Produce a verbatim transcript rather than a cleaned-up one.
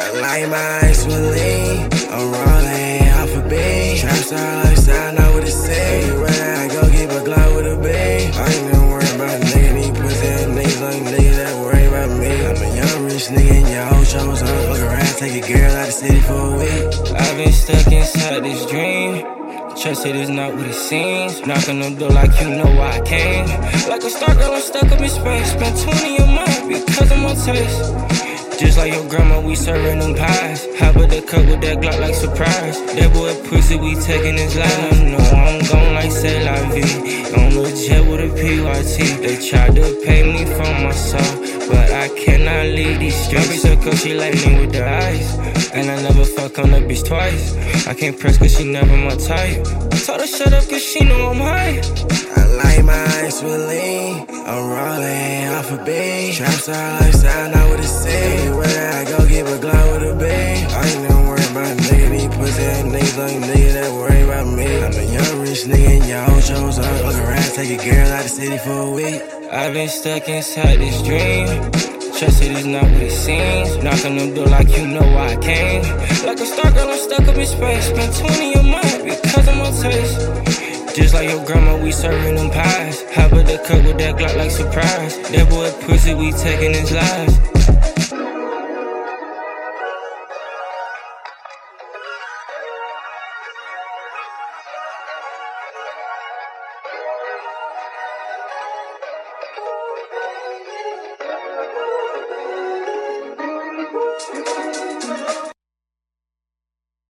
I like my ice with lean. I'm rolling off a bean. Trap star lifestyle, know what it say. Everywhere I go, keep a glow with a beam. I ain't even worried about nigga, these pussy ass niggas like niggas that worry about me. I'm a young rich nigga in your whole show, so I fuck around, take a girl out the city for a week. I've been stuck inside this dream. Trust it is not what it seems. Knocking on the door like you know why I came. Like a star girl, I'm stuck up in space. Spent twenty a month because of my taste. Just like your grandma, we serving them pies. Hop of the cup with that Glock like surprise. That boy pussy, we taking his life. I know I'm gone like c'est la vie. On the jet with a P Y T. They tried to pay me for my soul, but I cannot leave these streets. My bitch so cool, she like me with the eyes. And I never fuck on that bitch twice. I can't press cause she never my type. I told her shut up cause she know I'm high. I like my ice with lean. I'm rolling off a bean. Trap star lifestyle, know what it say. Everywhere I go, keep a glow with a beam. I ain't never worried about nigga, these pussy ass niggas like niggas that worry about me. I'm a young rich nigga in your whole show, so I fuck around, take a girl out the city for a week. I've been stuck inside this dream. Trust it is not what it seems. Knocking on the door like you know why I came. Like a star girl, I'm stuck up in space. Spent twenty a month because of my taste. Just like your grandma, we serving them pies. Hop of the cup with that Glock like surprise. That boy pussy, we taking his lives.